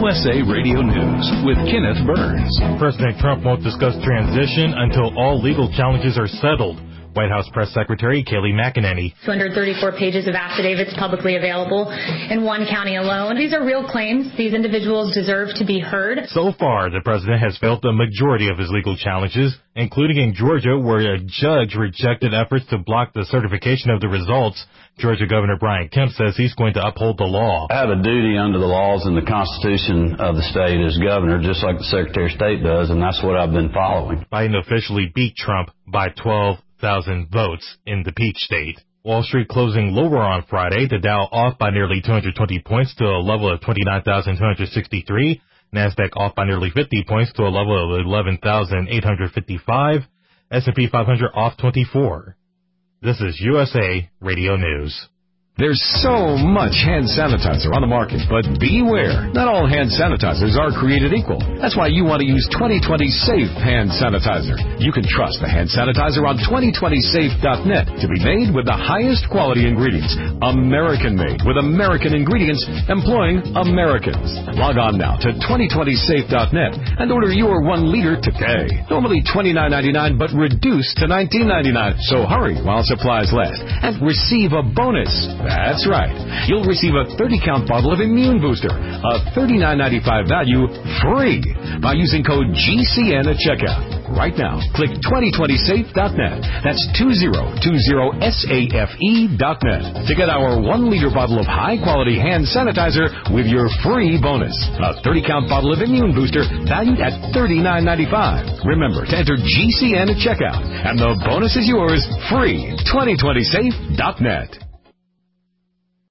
USA Radio News with Kenneth Burns. President Trump won't discuss transition until all legal challenges are settled. White House Press Secretary Kayleigh McEnany. 234 pages of affidavits publicly available in one county alone. These are real claims. These individuals deserve to be heard. So far, the president has failed the majority of his legal challenges, including in Georgia, where a judge rejected efforts to block the certification of the results. Georgia Governor Brian Kemp says he's going to uphold the law. I have a duty under the laws and the Constitution of the state as governor, just like the Secretary of State does, and that's what I've been following. Biden officially beat Trump by 12,000 votes in the Peach State. Wall Street closing lower on Friday, the Dow off by nearly 220 points to a level of 29,263. NASDAQ off by nearly 50 points to a level of 11,855. S&P 500 off 24. This is USA Radio News. There's so much hand sanitizer on the market, but beware. Not all hand sanitizers are created equal. That's why you want to use 2020 Safe Hand Sanitizer. You can trust the hand sanitizer on 2020safe.net to be made with the highest quality ingredients. American-made with American ingredients employing Americans. Log on now to 2020safe.net and order your 1 liter today. Normally $29.99, but reduced to $19.99. So hurry while supplies last and receive a bonus. That's right. You'll receive a 30-count bottle of Immune Booster, a $39.95 value, free by using code GCN at checkout. Right now, click 2020safe.net. That's 2020safe.net to get our 1 liter bottle of high-quality hand sanitizer with your free bonus. A 30-count bottle of Immune Booster valued at $39.95. Remember to enter GCN at checkout, and the bonus is yours free. 2020safe.net.